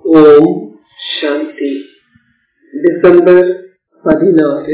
ஓம் சாந்தி. December 16,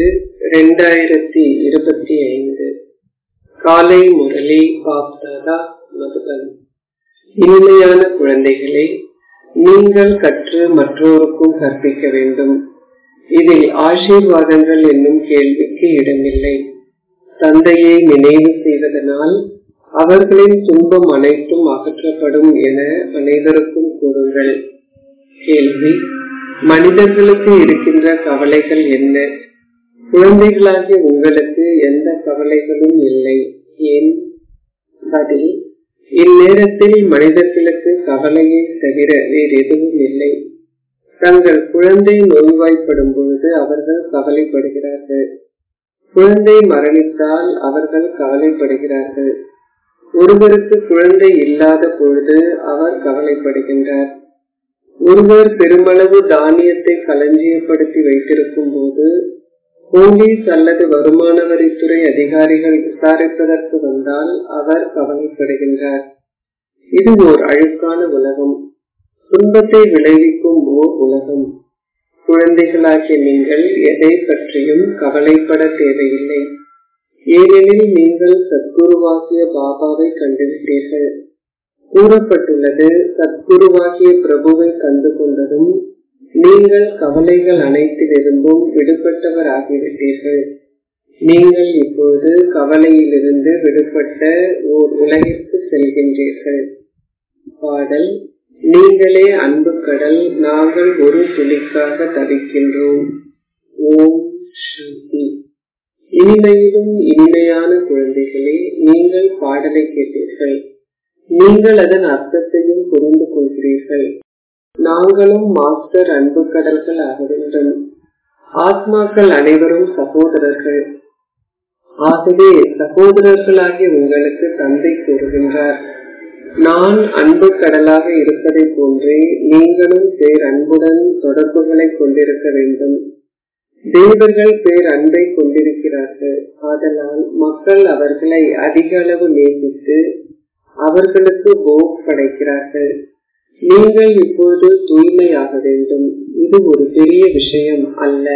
2025. காலை முரளி பாப்தாதா மதுபன். இனிமையான குழந்தைகளே, நீங்கள் கற்று மற்றோருக்கும் கற்பிக்க வேண்டும். இதில் ஆசீர்வாதங்கள் என்னும் கேள்விக்கு இடமில்லை. தந்தையை நினைவு செய்வதனால் அவர்களின் துன்பம் அனைத்தும் அகற்றப்படும் என அனைவருக்கும் கூறுங்கள். கேள்வி: மனிதர்களுக்கு இருக்கின்ற கவலைகள் என்ன? குழந்தைகளாகிய உங்களுக்கு எந்த கவலைகளும் இல்லை. ஏன்? பதில்: இந்நேரத்தில் மனிதர்களுக்கு கவலையை தவிர வேறு எதுவும் இல்லை. தங்கள் குழந்தை நோய்வாய்ப்படும் பொழுது அவர்கள் கவலைப்படுகிறார்கள். குழந்தை மரணித்தால் அவர்கள் கவலைப்படுகிறார்கள். ஒருவருக்கு குழந்தை இல்லாத பொழுது அவர் கவலைப்படுகின்றார். ஒருவர் பெருமளவு தானியத்தை களஞ்சியப்படுத்தி வைத்திருக்கும் போது போலீஸ் அல்லது வருமான வரித்துறை அதிகாரிகள் விசாரிப்பதற்கு வந்தால் அவர் கவலைப்படுகின்றார். இது ஓர் அழுக்கான உலகம், துன்பத்தை விளைவிக்கும் ஓர் உலகம். குழந்தைகளாகிய நீங்கள் எதை பற்றியும் கவலைப்பட தேவையில்லை. ஏனெனில் நீங்கள் சத்குருவாகிய பாபாவை கண்டுவிட்டீர்கள். கூறப்பட்டுள்ளது, சத்குருவாகிய பிரபுவை கண்டு கொண்டதும் நீங்கள் கவலைகள் அனைத்திலிருந்தும் விடுபட்டவர் ஆகிவிட்டீர்கள். நீங்கள் இப்பொழுது கவலையிலிருந்து விடுபட்ட ஓர் உலகிற்கு செல்கின்றீர்கள். பாடல்: நீங்களே அன்பு கடல், நாங்கள் ஒரு துளிக்காக தவிக்கின்றோம். ஓம் சாந்தி. இனிமையிலும் இனிமையான குழந்தைகளே, நீங்கள் பாடலை கேட்டீர்கள். நீங்கள் அதன் அர்த்தத்தையும் புரிந்து கொள்கிறீர்கள். நாங்களும் மாஸ்டர் அன்பு கடல்கள் ஆக வேண்டும். ஆத்மாக்கள் அனைவரும் சகோதரர்கள். ஆகவே சகோதரர்களாகிய உங்களுக்கு தந்தை கூறுகின்றார், நான் அன்பு கடலாக இருப்பதை போன்றே நீங்களும் பேரன்புடன் தொடர்புகளை கொண்டிருக்க வேண்டும். தேவர்கள் பேரன்பை கொண்டிருக்கிறார்கள். ஆதலால் மக்கள் அவர்களை அதிக அளவு நேசித்து அவர்களுக்கு போக் படைக்கிறார்கள். நீங்கள் இப்பொழுது தூய்மையாக வேண்டும். இது ஒரு பெரிய விஷயம் அல்ல.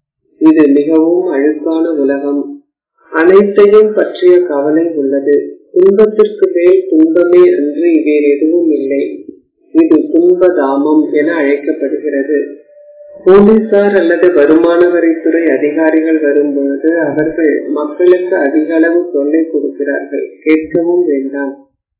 இது மிகவும் அழுக்கான உலகம். அனைத்தையும் பற்றிய கவலை உள்ளது. துன்பத்திற்கு மேல் துன்பமே அன்று வேறு எதுவும் இல்லை. இது துன்பதாமம் என அழைக்கப்படுகிறது. போலீசார் அல்லது வருமான வரித்துறை அதிகாரிகள் வரும்பொழுது அவர்கள் மக்களுக்கு அதிக அளவு தொல்லை கொடுக்கிறார்கள். கேட்கவும் வேண்டாம்.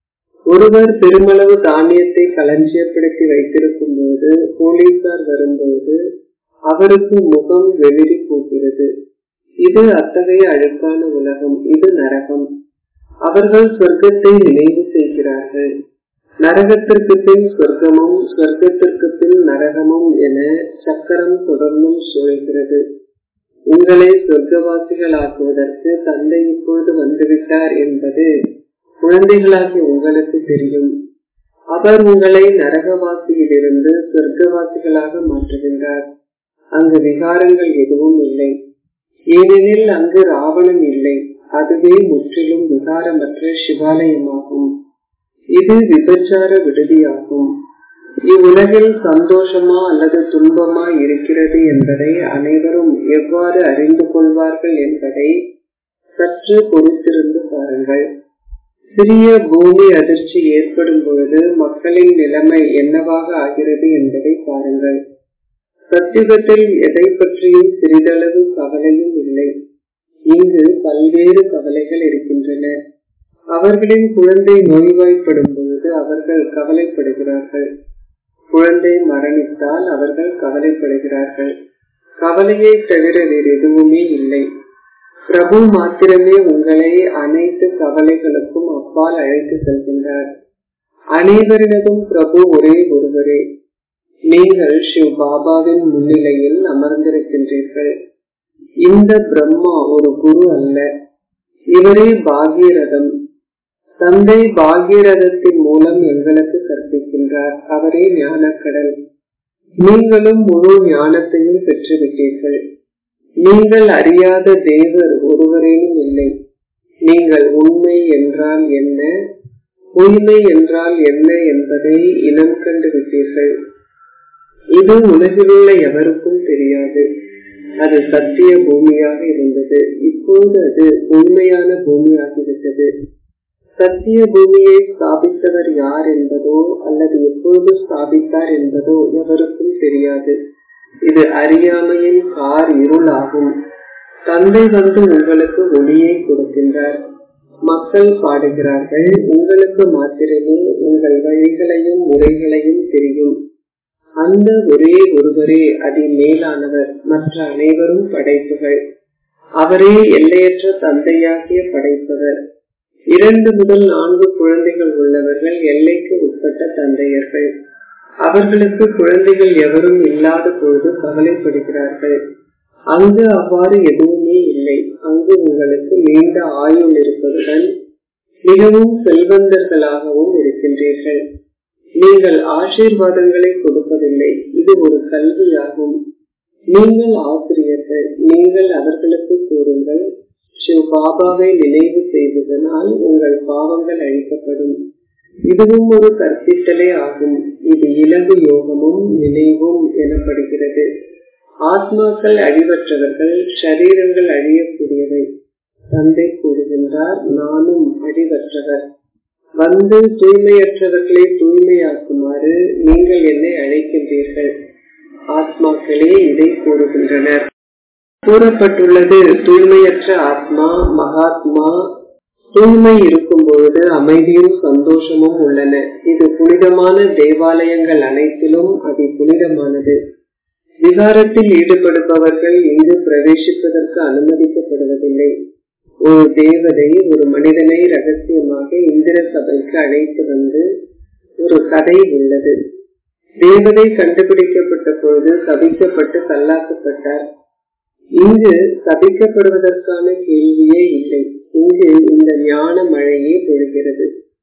ஒருவர் பெருமளவு தானியத்தை களஞ்சியப்படுத்தி வைத்திருக்கும் போது போலீசார் வரும்போது அவருக்கு முகம் வெளிரி போகிறது. இது அத்தகைய அழுக்கான உலகம். இது நரகம். அவர்கள் சொர்க்கத்தை நினைவு செய்கிறார்கள். நரகத்திற்கு பின் சொர்க்கமும் சொர்க்கத்திற்கு பின் நரகமும் என சக்கரம் தொடர்ந்தும் சுழல்கிறது. உங்களை சொர்க்கவாசிகள் ஆக்குவதற்கு தந்தை இப்பொழுது வந்துவிட்டார் என்பது குழந்தைகளாகிய உங்களுக்கு தெரியும். அவர் உங்களை நரகவாசியிலிருந்து சொர்க்கவாசிகளாக மாற்றுகின்றார். அங்கு விகாரங்கள் எதுவும் இல்லை. ஏனெனில் அங்கு ராவணன் இல்லை. அதுவே முற்றிலும் விகாரமற்ற சிவாலயமாகும். இது விபச்சார விடுதியாகும். இவ்வுலகில் சந்தோஷமா அல்லது துன்பமா இருக்கிறது என்பதை அனைவரும் எவ்வாறு அறிந்து கொள்வார்கள் என்பதை சற்று பொறுத்திருந்து பாருங்கள். சிறிய பூமி அதிர்ச்சி ஏற்படும் பொழுது மக்களின் நிலைமை என்னவாக ஆகிறது என்பதை பாருங்கள். சத்தியுகத்தில் எதை பற்றியும் சிறிதளவு கவலையும் இல்லை. இங்கு பல்வேறு கவலைகள் இருக்கின்றன. அவர்களின் குழந்தை நோய்வாய்ப்படும் பொழுது அவர்கள் கவலைப்படுகிறார்கள். குழந்தை மரணித்தால் அவர்கள் கவலைப்படுகிறார்கள். கவலையை தவிர வேறு எதுவுமே இல்லை. பிரபு மாத்திரமே உங்களை அனைத்து கவலைகளுக்கும் அப்பால் அழைத்து செல்கின்றார். அனைவரிடமும் பிரபு ஒரே ஒருவரே. நீங்கள் சிவ பாபாவின் முன்னிலையில் அமர்ந்திருக்கின்றீர்கள். இந்த பிரம்மா ஒரு குரு அல்ல. இவரே பாகீரதம். தந்தை பாகீரதத்தின் மூலம் எங்களுக்கு கற்பிக்கின்றார். அவரே ஞானக்கடல். நீங்களும் முழு ஞானத்தையும் பெற்றுவிட்டீர்கள். நீங்கள் அறியாத தேவர் ஒருவரேனும் இல்லை. நீங்கள் உண்மை என்றால் என்ன, பொய்மை என்றால் என்ன என்பதை இனம் கண்டு விட்டீர்கள். இது உலகிலுள்ள எவருக்கும் தெரியாது. அது சத்திய பூமியாக இருந்தது. இப்போது அது உண்மையான பூமியாகிவிட்டது. சத்திய பூமியை ஸ்தாபித்தவர் யார் என்பதோ அல்லது எப்போது ஸ்தாபித்தார் என்பதோ எவருக்கும் தெரியாது. இது அறியாமையின் கார் இருள் ஆகும். தந்தை வந்து உங்களுக்கு ஒளியை கொடுக்கின்றார். மக்கள் பாடுகிறார்கள், உங்களுக்கு மாத்திரமே உங்கள் வழிகளையும் முறைகளையும் தெரியும். அந்த ஒரே ஒருவரே அதி மேலானவர், மற்ற அனைவரும் படைப்புகள். அவரே எல்லையற்ற தந்தையாகிய படைப்பவர். 2 முதல் 4 குழந்தைகள் உள்ளவர்கள் எல்லைக்கு உட்பட்ட தந்தையர்கள். அவர்களுக்கு குழந்தைகள் எவரும் இல்லாத பொழுது கவலைப்படுகிறார்கள். அங்கு அவ்வாறு எதுவுமே இல்லை. அங்கு உங்களுக்கு நீண்ட ஆயுள் இருப்பதுடன் மிகவும் செல்வந்தர்களாகவும் இருக்கின்றீர்கள். நீங்கள் ஆசீர்வாதங்களை கொடுப்பதில்லை. இது ஒரு கல்வியாகும். நீங்கள் ஆசிரியர்கள். நீங்கள் அவர்களுக்கு கூறுங்கள், சிவ பாபாவை நினைவு செய்வதனால் உங்கள் பாவங்கள் அழிக்கப்படும். இதுவும் ஒரு கற்பித்தலே ஆகும். இது இலகு யோகமும் நினைவும் எனப்படுகிறது. ஆத்மாக்கள் அழிவற்றவர்கள், ஷரீரங்கள் அழியக்கூடியவை. தந்தை கூறுகின்றார், நானும் அழிவற்றவர். வந்து தூய்மையற்றவர்களை தூய்மையாக்குமாறு நீங்கள் என்னை அழைக்கின்றீர்கள். ஆத்மாக்களே இதை கூறுகின்றனர். கூறப்பட்டுள்ளது, தூய்மையற்ற ஆத்மா மகாத்மா. தூய்மை இருக்கும் பொழுது அமைதியும் சந்தோஷமும் உள்ளன. இது புனிதமான தேவாலயங்கள் அனைத்திலும் அதி புனிதமானது. விகாரத்தில் ஈடுபடுபவர்கள் இங்கு பிரவேசிப்பதற்கு அனுமதிக்கப்படுவதில்லை. ஒரு தேவதை ஒரு மனிதனை ரகசியமாக இந்திர சபைக்கு அழைத்து வந்து ஒரு கதை உள்ளது. தேவதை கண்டுபிடிக்கப்பட்ட பொழுது சபிக்கப்பட்டு கல்லாக்கப்பட்டார். இங்கு சபிக்கப்படுவதற்கான கேள்வியே இல்லை. இங்கு இந்த ஞான மழையே பொழிகிறது.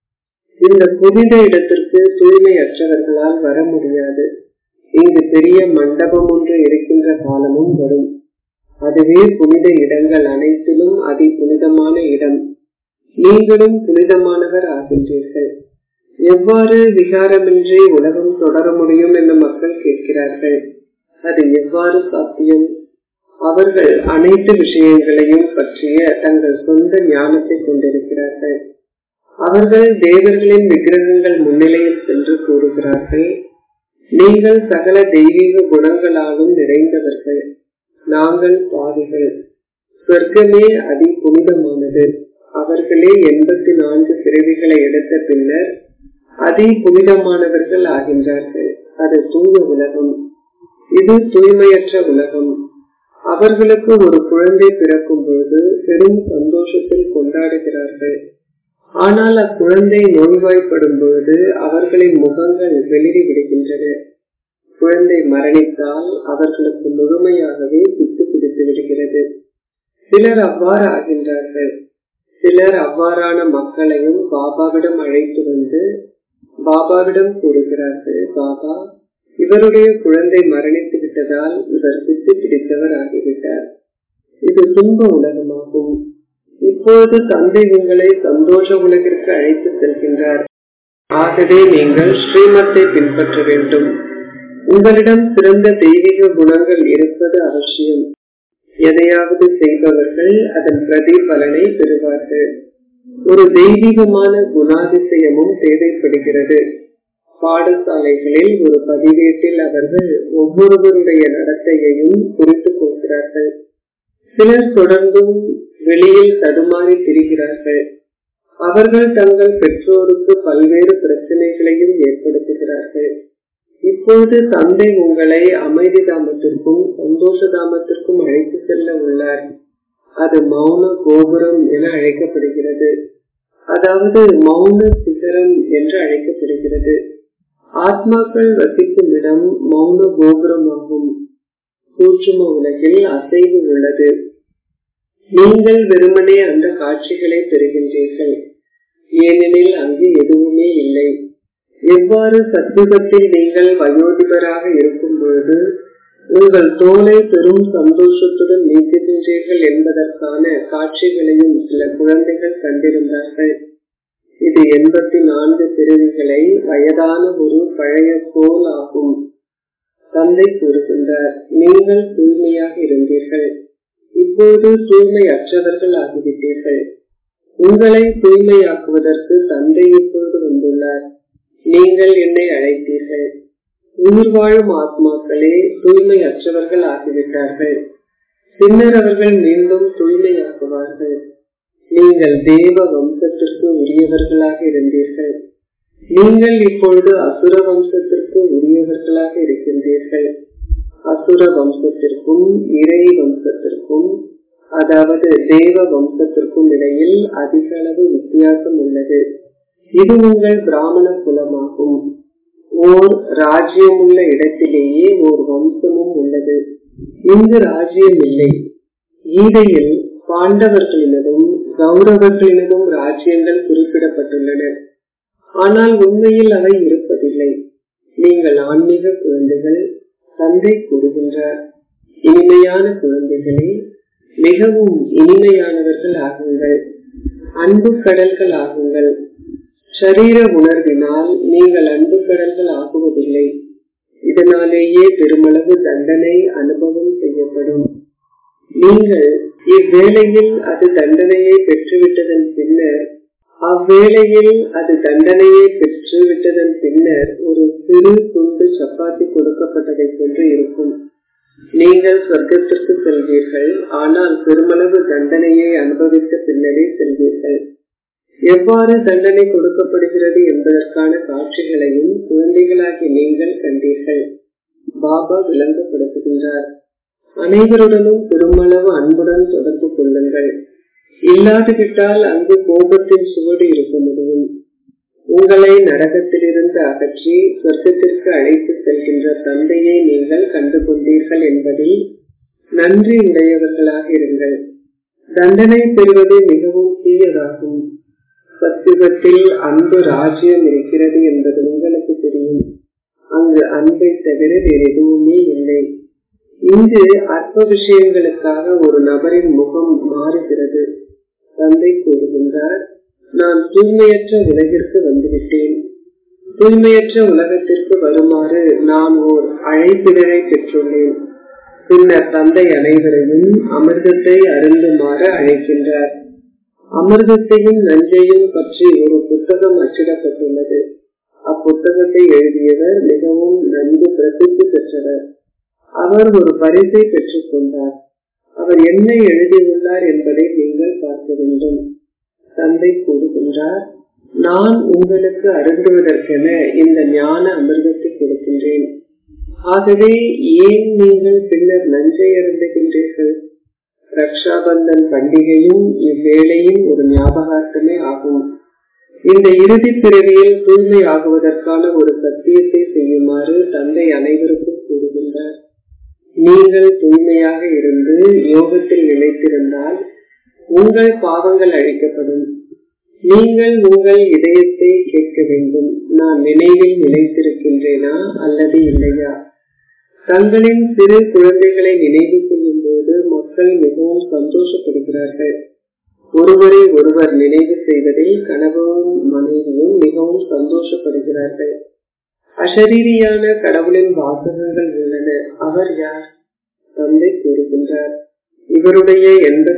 இந்த புனித இடத்திற்கு தூய்மையற்றவர்களால் வர முடியாது. இங்கு பெரிய மண்டபம் ஒன்று இருக்கின்ற காலமும் வரும். அதுவே புனித இடங்கள் அனைத்திலும் அதி புனிதமான இடம். நீங்களும் புனிதமானவர் ஆகின்றீர்கள். எவ்வாறு விகாரமின்றி உலகம் தொடர முடியும் என்று மக்கள் கேட்கிறார்கள். அது எவ்வாறு சாத்தியம்? அவர்கள் அனைத்து விஷயங்களையும் பற்றிய தங்கள் சொந்த ஞானத்தை கொண்டிருக்கிறார்கள். அவர்கள் தேவர்களின் விக்கிரகங்கள் முன்னிலையில் சென்று கூறுகிறார்கள், நீங்கள் சகல தெய்வீக குணங்களாலும் நிறைந்தவர்கள். நாங்கள் பாவிகள். சொர்க்கமே அதி புனிதமானது. அவர்களே 84 பிறவிகளை எடுத்த பின்னர் அதி புனிதமானவர்கள் ஆகின்றார்கள். அது தூய உலகம். இது தூய்மையற்ற உலகம். அவர்களுக்கு ஒரு குழந்தை பிறக்கும் பொழுது பெரும் சந்தோஷத்தில் கொண்டாடுகிறார்கள். ஆனால் அக்குழந்தை நோய்வாய்ப்படும் பொழுது அவர்களின் முகங்கள் வெளிரி விடுகின்றன. குழந்தை மரணித்தால் அவர்களுக்கு முழுமையாகவே பித்து பிடித்து விடுகிறது. சிலர் அவ்வாறு ஆகின்றார்கள். சிலர் அவ்வாறான மக்களையும் பாபாவிடம் அழைத்து வந்து பாபாவிடம் கூறுகிறார்கள், பாபா, இவருடைய குழந்தை மரணித்து விட்டதால் இவர் பித்து பிடித்தவர் ஆகிவிட்டார். இது துன்ப உலகமாகும். இப்போது தந்தை உங்களை சந்தோஷ உலகிற்கு அழைத்து செல்கின்றார். ஆகவே நீங்கள் ஸ்ரீமத்தை பின்பற்ற வேண்டும். உங்களிடம் சிறந்த தெய்வீக குணங்கள் இருப்பது அவசியம். எதையாவது செய்பவர்கள் அதன் பிரதிபலனை பெறுவார்கள். ஒரு தெய்வீகமான குணாதிசயமும் தேவைப்படுகிறது. பாடசாலைகளில் ஒரு பதிவேட்டில் அவர்கள் ஒவ்வொருவருடைய நடத்தையையும் குறித்துக் கொள்கிறார்கள். சிலர் தொடர்ந்தும் வெளியில் தடுமாறி திரிகிறார்கள். அவர்கள் தங்கள் பெற்றோருக்கு பல்வேறு பிரச்சனைகளையும் ஏற்படுத்துகிறார்கள். இப்போது தந்தை உங்களை அமைதி தாமத்திற்கும் சந்தோஷ தாமத்திற்கும் அழைத்து செல்ல உள்ளார். அது மௌன கோபுரம் என அழைக்கப்படுகிறது. அதாவது மௌன சிகரம் என்று அழைக்கப்படுகிறது. ஆத்மாக்கள் வசிக்கும் இடம் மௌன கோபுரமாகும். சூட்சும உலகில் அசைவு உள்ளது. நீங்கள் வெறுமனே அந்த காட்சிகளை பெறுகின்றீர்கள். ஏனெனில் அங்கு எதுவுமே இல்லை. எவ்வாறு சத்யுகத்தில் நீங்கள் வயோதிபராக இருக்கும் பொழுது உங்கள் தோலை பெரும் சந்தோஷத்துடன் நீக்குகின்றீர்கள் என்பதற்கான காட்சிகளையும் சில குழந்தைகள் கண்டிருந்தார்கள். இது 84 பிறவிகளை வயதான ஒரு பழைய கோல் ஆகும். தந்தை கூறுகின்றார், நீங்கள் தூய்மையாக இருந்தீர்கள், இப்போது தூய்மை அற்றவர்கள் ஆகிவிட்டீர்கள். உங்களை தூய்மையாக்குவதற்கு தந்தை இப்போது வந்துள்ளார். நீங்கள் என்னை அழைத்தீர்கள். உயிர் வாழும் ஆத்மாக்களே தூய்மை அற்றவர்கள் ஆகிவிட்டார்கள். பின்னர் அவர்கள் மீண்டும் தூய்மையாக்குவார்கள். நீங்கள் தேவ வம்சத்திற்கு உரியவர்களாக இருந்தீர்கள். நீங்கள் இப்பொழுது அசுர வம்சத்திற்கு உரியவர்களாக இருக்கின்றீர்கள். அசுர வம்சத்திற்கும் இறை வம்சத்திற்கும், அதாவது தேவ வம்சத்திற்கும் இடையில் அதிக அளவு வித்தியாசம் உள்ளது. இது உங்கள் பிராமண குலமாகும். ஓர் ராஜ்யம் உள்ள இடத்திலேயே ஓர் வம்சமும் உள்ளது. இங்கு ராஜ்யம் இல்லை. கீதையில் பாண்டவர்களினதும் கௌரவர்களினதும் ராஜ்யங்கள் குறிப்பிடப்பட்டுள்ளன. ஆனால் உண்மையில் அவை இருப்பதில்லை. நீங்கள் ஆன்மீக குழந்தைகள். தந்தை கூறுகின்றார், இனிமையான குழந்தைகளே, மிகவும் இனிமையானவர்கள் ஆகுங்கள். அன்பு கடல்கள் ஆகுங்கள். ஷரீர உணர்வினால் நீங்கள் அன்பு கடல்கள் ஆகுவதில்லை. இதனாலேயே பெருமளவு தண்டனை அனுபவம் செய்யப்படும். நீங்கள் இவ்வேளையில் அது தண்டனையை பெற்றுவிட்டதன் பின்னர் ஒரு சிறு துண்டு சப்பாத்தி கொடுக்கப்பட்டதை போன்று இருக்கும். நீங்கள் சொர்க்கத்திற்கு செல்வீர்கள், ஆனால் பெருமளவு தண்டனையை அனுபவித்த பின்னரே செல்வீர்கள். எவ்வாறு தண்டனை கொடுக்கப்படுகிறது என்பதற்கான காட்சிகளையும் குழந்தைகளாகி நீங்கள் கண்டீர்கள். பாபா விளங்கப்படுத்துகின்றார், அனைவருடனும் பெருமளவு அன்புடன் தொடர்பு கொள்ளுங்கள். இல்லாதுவிட்டால் அங்கு கோபத்தின் சுவடு இருக்க முடியும். உங்களை நரகத்திலிருந்து அகற்றி சொர்க்கத்திற்கு அழைத்து செல்கின்ற தந்தையை நீங்கள் கண்டு கொண்டீர்கள் என்பதில் நன்றி உடையவர்களாக இருங்கள். தண்டனை பெறுவது மிகவும் தீயதாகும். சத்தியத்தில் அன்பு ராஜ்யம் இருக்கிறது என்பது உங்களுக்கு தெரியும். அங்கு அன்பை தவிர வேறு எதுவுமே இல்லை. இங்கு அற்ப விஷயங்களுக்காக ஒரு நபரின் முகம் மாறுகிறது. தந்தை கூறுகின்றார், நான் தூய்மையற்ற உலகிற்கு வந்துவிட்டேன். தூய்மையற்ற உலகத்திற்கு வருமாறு நான் ஓர் அழைப்பிதழை பெற்றுள்ளேன். பின்னர் தந்தை அனைவரையும் அமிர்தத்தை அருந்துமாறு அழைக்கின்றார். அமிர்தத்தையும் நஞ்சையும் பற்றி ஒரு புத்தகம் அச்சிடப்பட்டுள்ளது. அப்புத்தகத்தை எழுதியவர் மிகவும் நன்கு பிரசித்தி பெற்றவர். அவர் ஒரு பரிசை பெற்றுக் கொண்டார். அவர் என்ன எழுதியுள்ளார் என்பதை நீங்கள் பார்க்க வேண்டும். தந்தை கூறுகின்றார், நான் உங்களுக்கு அருந்துவதற்கென இந்த ஞான அமிர்தத்தை கொடுக்கின்றேன். ஆகவே ஏன் நீங்கள் பின்னர் நஞ்சை அருந்துகின்றீர்கள்? ரக்ஷாபந்தன் பண்டிகையும் இவ்வேளையும் ஒரு ஞாபகார்த்தமே ஆகும். இந்த இறுதி பிறவியில் தூய்மை ஆகுவதற்கான ஒரு சத்தியத்தை செய்யுமாறு தந்தை அனைவருக்கும் கூறுகின்றார். நீங்கள் தூய்மையாக இருந்து யோகத்தில் நிலைத்திருந்தால் உங்கள் பாவங்கள் அழிக்கப்படும். நீங்கள் உங்கள் இதயத்தை கேட்க வேண்டும், நான் நினைவில் நிலைத்திருக்கின்றேனா அல்லது இல்லையா? தங்களின் சிறு குழந்தைகளை நினைவு செய்யும் போது மக்கள் மிகவும் சந்தோஷப்படுகிறார்கள். ஒருவரை ஒருவர் நினைவு செய்வதில் கணவனும் மனைவியும் மிகவும் சந்தோஷப்படுகிறார்கள். அசரீரியான கடவுளின் வாசகங்கள் உள்ளன. அவர் யார்? தந்தை கூறுகின்றார், இவருடைய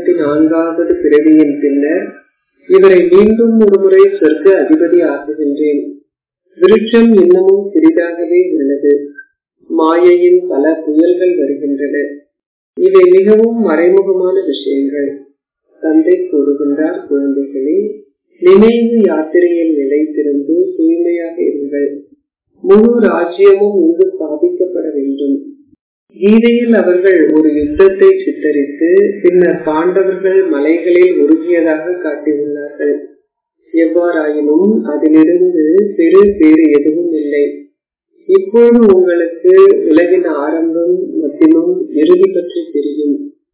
84வது பிறவியின் பின்னர் இவரை மீண்டும் ஒரு முறை சொர்க்க அதிபதி ஆக்குகின்றேன். விருட்சம் இன்னமும் சிறிதாகவே உள்ளது. மாயையின் பல புயல்கள் வருகின்றன. இவை மிகவும் மறைமுகமான விஷயங்கள். தந்தை கூறுகின்றார், குழந்தைகளே, நினைவு யாத்திரையில் நிலைத்திருந்து தூய்மையாக இருங்கள். முழு ராஜ்யமும் இங்கு ஸ்தாபிக்கப்பட வேண்டும். கீதையில் அவர்கள் ஒரு யுத்தத்தை சித்தரித்து பின்னர் பாண்டவர்கள் மலைகளில் உருகியதாக காட்டியுள்ளார்கள். எவ்வாறாயினும் அதிலிருந்து வேறு எதுவும் இல்லை. இப்போது உங்களுக்கு உலகின் ஆரம்பம், மத்தியமும், இறுதி பற்றி தெரியும்.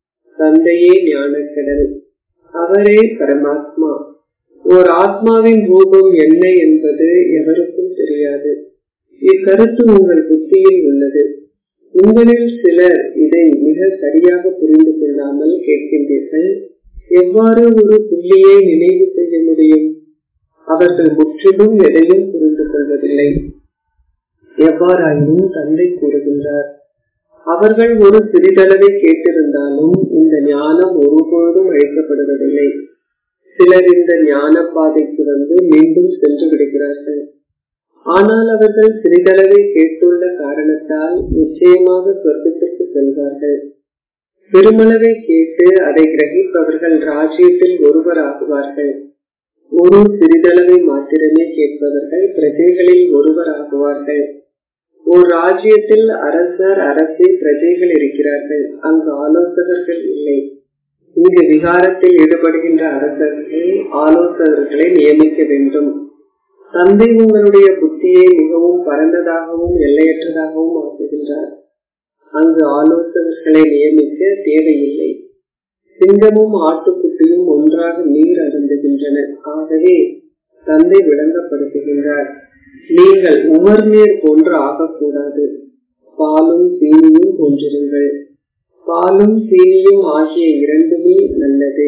தந்தையே ஞானக்கடல், அவரே பரமாத்மா. ஓர் ஆத்மாவின் ரூபம் என்ன என்பது எவருக்கும் தெரியாது. இக்கருத்து உங்கள் புத்தியில் உள்ளது. உங்களில் சிலர் இதை மிக சரியாக புரிந்து கொள்ளாமல் கேட்கின்றீர்கள், எவ்வாறு ஒரு புள்ளியை நினைவு செய்ய முடியும்? அவர்கள் முற்றிலும் எதையும் புரிந்து கொள்வதில்லை. எவ்வாறாயினும் தந்தை கூறுகின்றார், அவர்கள் ஒரு சிறிதளவை கேட்டிருந்தாலும் இந்த ஞானம் ஒருபொழுதும் அழிக்கப்படுவதில்லை. சிலர் இந்த ஞான பாதைக்கு வந்து மீண்டும் சென்று விடுகிறார்கள். ஆனால் அவர்கள் சிறிதளவை கேட்டுள்ள காரணத்தால் நிச்சயமாக சொர்க்கத்திற்கு செல்வார்கள். பெருமளவை கேட்டு அதை கிரகிப்பவர்கள் ராஜ்யத்தில் ஒருவராகுவார்கள். ஒரு சிறிதளவை மாத்திரமே கேட்பவர்கள் பிரஜைகளில் ஒருவராகுவார்கள். ஒரு ராஜ்யத்தில் அரசர், அரசி, பிரஜைகள் இருக்கிறார்கள். அங்கு ஆலோசகர்கள் இல்லை. இங்கு விகாரத்தில் ஈடுபடுகின்ற அரசர்கள் ஆலோசகர்களை நியமிக்க வேண்டும். தந்தை உங்களுடைய புத்தியை மிகவும் பரந்ததாகவும் எல்லையற்றதாகவும் ஆக்குகின்றார். அங்கு ஆலோசகர்களை நியமிக்க தேவையில்லை. சிங்கமும் ஆட்டுக்குட்டியும் ஒன்றாக நீர் அருந்துகின்றன. ஆகவே தந்தை விளங்கப்படுத்துகின்றார், நீங்கள் உமர்நீர் போன்று ஆகக்கூடாது. பாலும் சீனியும் போன்றிருங்கள். பாலும் சீனியும் ஆகிய இரண்டுமே நல்லது.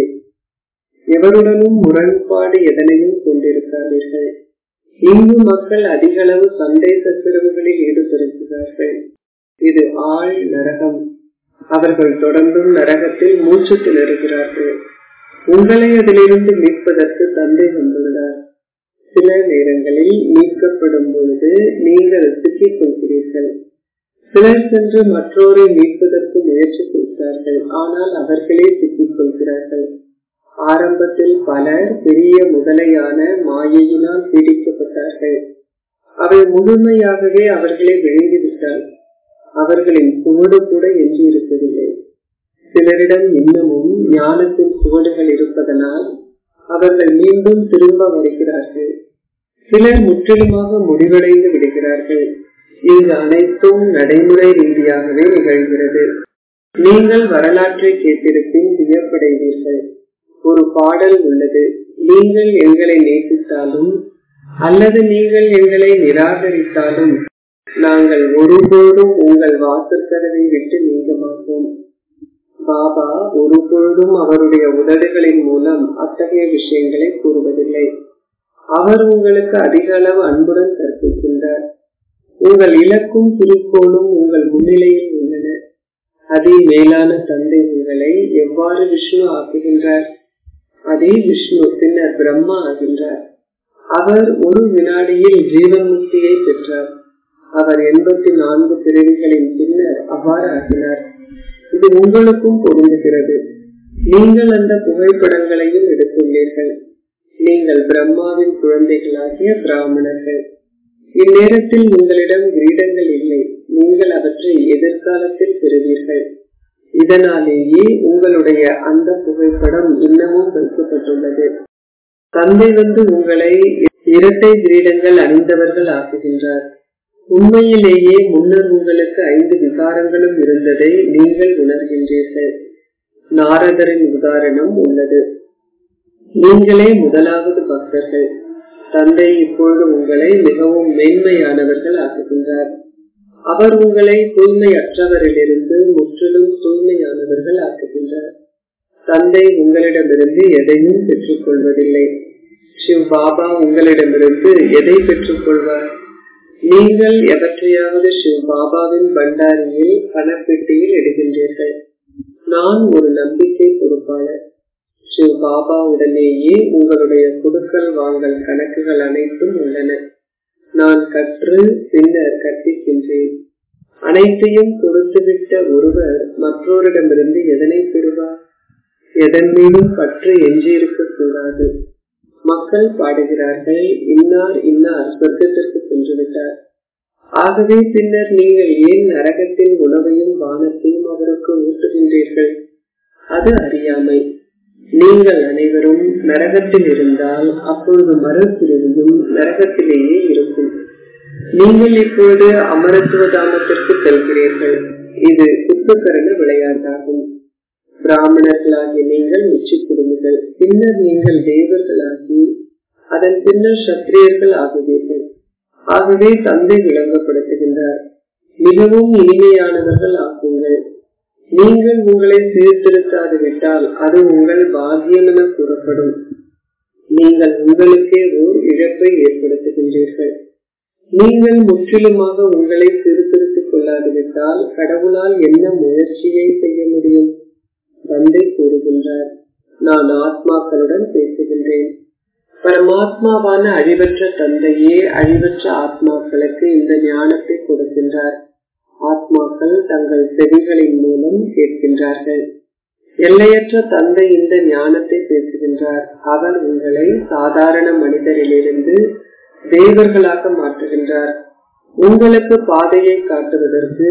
எவருடனும் முரண்பாடு எதனையும் கொண்டிருக்காதீர்கள். இங்கு மக்கள் அதிக அளவு சண்டை சச்சரவுகளில் ஈடுபடுகிறார்கள். இது ஆழ் நரகம். அவர்கள் தொடர்ந்தும் நரகத்தில் மூச்சு திணறுகிறார்கள். உங்களை அதிலிருந்து மீட்பதற்கு தந்தை வந்துள்ளார். சில நேரங்களில் மீட்கப்படும் பொழுது நீங்கள் சிக்கிக் கொள்கிறீர்கள். சிலர் சென்று மற்றோரை மீட்பதற்கு முயற்சி செய்கிறார்கள். ஆனால் அவர்களே சிக்கிக் கொள்கிறார்கள். ஆரம்பத்தில் பலர் பெரிய முதலையான மாயையினால் பீடிக்கப்பட்டார்கள். அவை முழுமையாகவே அவர்களை விழுங்கிவிட்டால் அவர்களின் சுவடு கூட எஞ்சி இருக்கவில்லை. சிலரிடம் இன்னமும் ஞானத்தின் சுவடுகள் இருப்பதனால் அவர்கள் மீண்டும் திரும்ப வருகிறார்கள். சிலர் முற்றிலுமாக முடிவடைந்து விடுகிறார்கள். இங்கு அனைத்தும் நடைமுறை ரீதியாகவே நிகழ்கிறது. நீங்கள் வரலாற்றை கேட்டிருப்பின் வியப்படைவீர்கள். ஒரு பாடல் உள்ளது, நீங்கள் எங்களை நேசித்தாலும் அல்லது நீங்கள் எங்களை நிராகரித்தாலும் நாங்கள் ஒருபோதும் உங்கள் வாசற்கதவை விட்டு நீங்க மாட்டோம். பாபா ஒருபொழுதும் அவருடைய உதடுகளின் மூலம் அத்தகைய விஷயங்களை கூறுவதில்லை. அவர் உங்களுக்கு அதிக அளவு அன்புடன் கற்பிக்கின்றார். உங்கள் இலக்கும் குறிக்கோளும் உங்கள் முன்னிலையில் உள்ளன. அதே மேலான தந்தை உங்களை எவ்வாறு விஷ்ணு ஆக்குகின்றார்? அதே விஷ்ணு பின்னர் பிரம்மா ஆகின்றார். அவர் ஒரு வினாடியில் ஜீவன் முக்தியை பெற்றார். அவர் 84 பிறவிகளின் பின்னர் அவ்வாறு ஆகினார். இது உங்களுக்கும் பொருந்துகிறது. நீங்கள் அந்த புகைப்படங்களையும் எடுத்துள்ளீர்கள். நீங்கள் பிரம்மாவின் குழந்தைகளாகிய பிராமணர்கள். இந்நேரத்தில் உங்களிடம் கிரீடங்கள் இல்லை. நீங்கள் அவற்றை எதிர்காலத்தில் பெறுவீர்கள். இதனாலேயே உங்களுடைய அந்த புகைப்படம் இன்னமும் வைக்கப்பட்டுள்ளது. தந்தை வந்து உங்களை இரட்டை கிரீடங்கள் அணிந்தவர்கள் ஆக்குகின்றார். உண்மையிலேயே முன்னர் உங்களுக்கு 5 விகாரங்களும் இருந்ததை நீங்கள் உணர்கின்றீர்கள். நாரதரின் உதாரணம் உள்ளது. நீங்களே முதலாவது பக்தர்கள். தந்தை இப்பொழுது உங்களை மிகவும் மேன்மையானவர்கள் ஆக்குகின்றார். அவர் உங்களை தூய்மையற்றவரிலிருந்து முற்றிலும் தூய்மையானவர்கள் ஆக்குகின்றார். தந்தை உங்களிடமிருந்து எதையும் பெற்றுக் கொள்வதில்லை. சிவ் பாபா உங்களிடமிருந்து எதை பெற்றுக் கொள்வார்? நீங்கள் எவற்றையாவது சிவ் பாபாவின் பண்டாரியில் பணப்பெட்டியில் எடுக்கின்றீர்கள். நான் ஒரு நம்பிக்கை பொறுப்பாளர். சிவ் பாபா உடனேயே உங்களுடைய கொடுக்கல் வாங்கல் கணக்குகள் அனைத்தும் உள்ளன. நான் கற்று பின்னர் கற்பிக்கின்றேன். அனைத்தையும் கொடுத்துவிட்ட ஒருவர் மற்றோரிடமிருந்து எதனை பெறுவார்? எதன் மீதும் பற்று எஞ்சியிருக்க கூடாது. மக்கள் பாடுகிறார்கள், இன்னார் இன்னார் சொர்க்கத்திற்கு சென்று விட்டார். ஆகவே பின்னர் நீங்கள் ஏன் நரகத்தின் உணவையும் வானத்தையும் அவருக்கு ஊட்டுகின்றீர்கள்? அது அறியாமை. நீங்கள் அனைவரும் நரகத்தில் இருந்தால் அப்பொழுது மறுபிறவியும் நரகத்திலேயே இருக்கும். நீங்கள் இப்பொழுது அமரத்துவ தாமத்திற்கு செல்கிறீர்கள். இது குத்துக்கரண விளையாட்டாகும். பிராமணர்களாகிய நீங்கள் உச்சி குடும்பங்கள். பின்னர் நீங்கள் தேவர்களாகி அதன் பின்னர் சத்திரியர்கள் ஆகுவீர்கள். ஆகவே தந்தை விளங்கப்படுத்துகின்றார், மிகவும் இனிமையானவர்கள் ஆகுங்கள். நீங்கள் உங்களை சீர்திருத்தாது விட்டால் அது உங்கள் பாக்கியம் என கூறப்படும். நீங்கள் உங்களுக்கே ஓர் இழப்பை ஏற்படுத்துகின்றீர்கள். நீங்கள் முற்றிலுமாக உங்களை சீர்திருத்திக் கொள்ளாதுவிட்டால் கடவுளால் என்ன முயற்சியை செய்ய முடியும்? தந்தை கூறுகின்றார், நான் ஆத்மாக்களுடன் பேசுகின்றேன். பரமாத்மாவான அழிவற்ற தந்தையே அழிவற்ற ஆத்மாக்களுக்கு இந்த ஞானத்தை கொடுக்கின்றார். ஆத்மாக்கள் தங்கள் செவிகளின் மூலம் கேட்கின்றார்கள். எல்லையற்ற தந்தை இந்த ஞானத்தை பேசுகின்றார். அவர் உங்களை சாதாரண மனிதரிலிருந்து தேவர்களாக மாற்றுகின்றார். உங்களுக்கு பாதையை காட்டுவதற்கு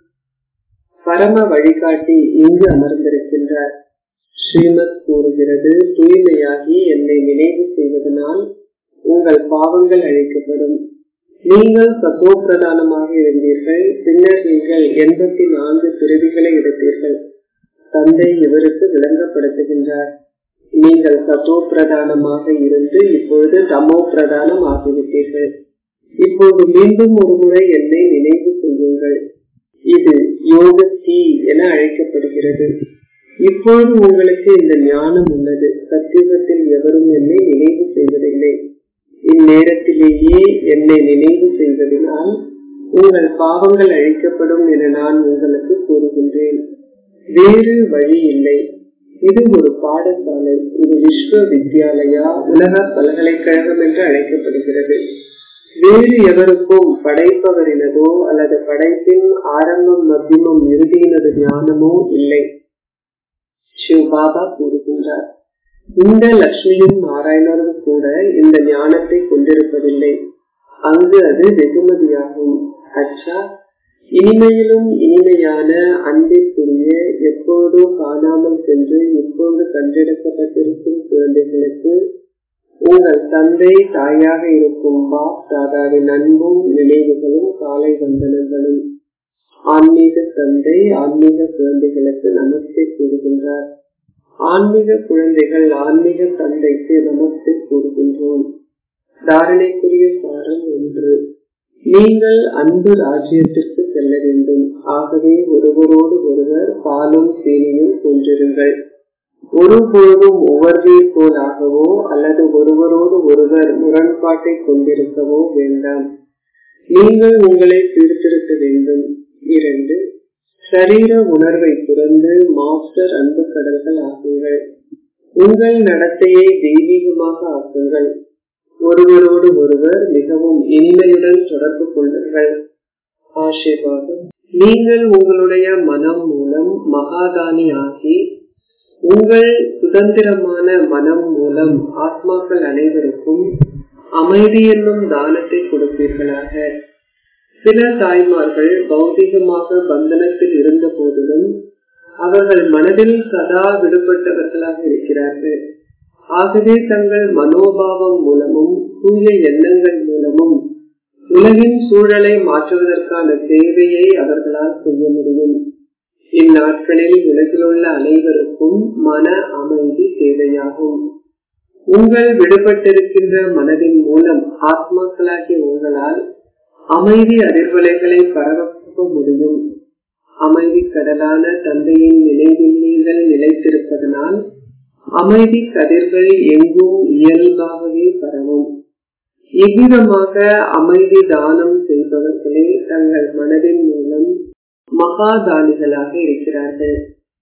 பரம வழிகாட்டி இங்கு அமர்ந்திருக்கின்றார். ஸ்ரீமத் கூறுகிறது, தூய்மையாகி என்னை நினைவு செய்வதனால் உங்கள் பாவங்கள் அழிக்கப்படும். நீங்கள் சத்தோ பிரதானமாக இருந்தீர்கள், பின்னர் நீங்கள் 84 பிறவிகளை எடுத்தீர்கள். தந்தை இவருக்கு விளங்கப்படுத்துகின்றார், நீங்கள் சத்தோ பிரதானமாக இருந்து இப்பொழுது தமோ பிரதானம் ஆகிவிட்டீர்கள். இப்போது மீண்டும் ஒரு முறை என்னை நினைவு செய்யுங்கள். இது யோக தீ என அழைக்கப்படுகிறது. இப்போது உங்களுக்கு இந்த ஞானம் உள்ளது. சத்தியுகத்தில் எவரும் என்னை நினைவு செய்வதில்லை. இந்நேரத்திலேயே என்னை நினைவு செய்வதனால் உங்கள் பாவங்கள் அழிக்கப்படும் என நான் உங்களுக்கு கூறுகின்றேன். வேறு வழி இல்லை. இது ஒரு பாடசாலை. இது விஸ்வ வித்யாலயா, உலக பல்கலைக்கழகம் என்று அழைக்கப்படுகிறது. வேறு எவருக்கும் படைப்பவரினதோ அல்லது படைப்பின் ஆரம்பம் மத்தியமும் இறுதியினது ஞானமோ இல்லை. சிவ பாபா கூறுகின்றார், இந்த லட்சுமியும் நாராயணரும் கூட இந்த ஞானத்தை கொண்டிருப்பதில்லை. அங்கு அது வெகுமதியாகும். அச்சா, இனிமையிலும் இனிமையான அன்பிற்குரிய எப்பொழுதோ காணாமல் சென்று இப்பொழுது கண்டெடுக்கப்பட்டிருக்கும் குழந்தைகளுக்கு உங்கள் தந்தை தாயாக இருக்கும் பாப் தாதாவின் அன்பும் நினைவுகளும் காலை வந்தனங்களும். ஆன்மீக தந்தை ஆன்மீக குழந்தைகளுக்கு நமஸ்தே கூறுகின்றார். ஆன்மீக குழந்தைகள் ஆன்மீக தந்தைக்கு நமஸ்தே கூறுகின்றோம். தாரணைக்குரிய சாரம் 1. நீங்கள் அன்பு ராஜ்யத்திற்கு செல்ல வேண்டும். ஆகவே ஒருவரோடு ஒருவர் பாலும் தேனியும் கொன்றிருங்கள். ஒருபோதும் ஒவ்வொரு போலாகவோ அல்லது ஒருவரோடு ஒருவர் முரண்பாட்டை கொண்டிருக்கவோ வேண்டாம். நீங்கள் உங்களை சீர்திருத்த வேண்டும். 2. சரீர உணர்வை துறந்து மாஸ்டர் அன்பு கடல்கள் ஆகுங்கள். உங்கள் நடத்தையை தெய்வீகமாக ஆக்குங்கள். ஒருவரோடு ஒருவர் மிகவும் இனிமையுடன் தொடர்பு கொள்ளுங்கள். ஆசீர்வாதம். நீங்கள் உங்களுடைய மனம் மூலம் மகாதானி ஆகி உங்கள் சுதந்திரமான மனம் மூலம் ஆத்மாக்கள் அனைவருக்கும் அமைதி என்னும் தானத்தை கொடுப்பீர்களாக. சில தாய்மார்கள் பௌதிகமாக பந்தனத்தில் இருந்த போதிலும் அவர்கள் மனதில் சதா விடுபட்டவர்களாக இருக்கிறார்கள். ஆகவே தங்கள் மனோபாவம் மூலமும் தூய எண்ணங்கள் மூலமும் உலகின் சூழலை மாற்றுவதற்கான சேவையை அவர்களால் செய்ய முடியும். இந்நாட்களில் உலகில் உள்ள அனைவருக்கும் மன அமைதி தேவையாகும். உங்கள் விடுபட்டிருக்கின்ற மனதின் மூலம் ஆத்மாக்களாகிய உங்களால் அமைதி அதிர்வலைகளை பரவ முடியும். அமைதி கடலான தந்தையின் நினைவில் நீங்கள் நிலைத்திருப்பதனால் அமைதி கதிர்கள் எங்கும் இயல்பாகவே பரவும். இவ்விதமாக அமைதி தானம் செய்பவர்களே தங்கள் மனதின் மூலம் மகாதானிகளாக இருக்கிறார்கள்.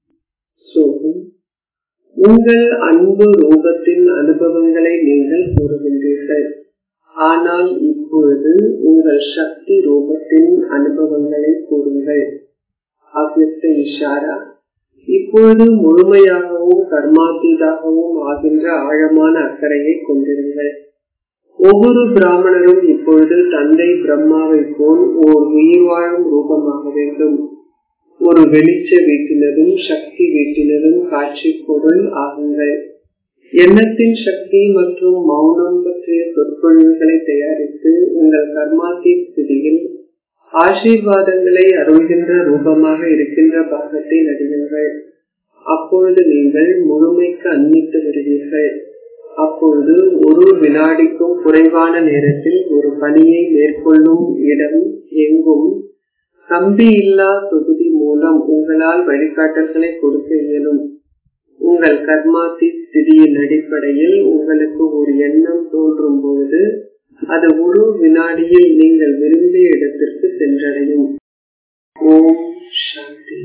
சோகம். உங்கள் அன்பு ரூபத்தின் அனுபவங்களை நீங்கள் கூறுகின்றீர்கள். ஆனால் இப்பொழுது உங்கள் சக்தி ரூபத்தின் அனுபவங்களை கூறுங்கள். அவ்யக்த இஷாரா. இப்பொழுது முழுமையாகவும் கர்மாத்தீதாகவும் ஆகின்ற ஆழமான அக்கறையை கொண்டிருங்கள். ஒவ்வொரு பிராமணரும் இப்பொழுது தந்தை பிரம்மாவை போல் ஓர் உயிர் வாழும் ரூபமாக வேண்டும். ஒரு வெளிச்ச வீட்டினரும் சக்தி வீட்டினரும் காட்சி பொருள் ஆகுங்கள். எண்ணத்தின் சக்தி மற்றும் மௌனம் பற்றிய சொற்பொழிவுகளை தயாரித்து உங்கள் கர்மாத்தி ஸ்திதியில் ஆசீர்வாதங்களை அருள்கின்ற ரூபமாக இருக்கின்ற பாகத்தை நடியுங்கள். அப்பொழுது நீங்கள் முழுமைக்கு அன்பித்து வருவீர்கள். அப்பொழுது ஒரு வினாடிக்கும் குறைவான நேரத்தில் ஒரு பணியை மேற்கொள்ளும் இடம் எங்கும் கம்பி இல்லா தொகுதி மூலம் உங்களால் வழிகாட்டல்களை கொடுக்க இயலும். உங்கள் கர்மாத்தி ஸ்திதியின் அடிப்படையில் உங்களுக்கு ஒரு எண்ணம் தோன்றும் பொழுது அது ஒரு வினாடியில் நீங்கள் விரும்பிய இடத்திற்கு சென்றடையும். ஓம் சாந்தி.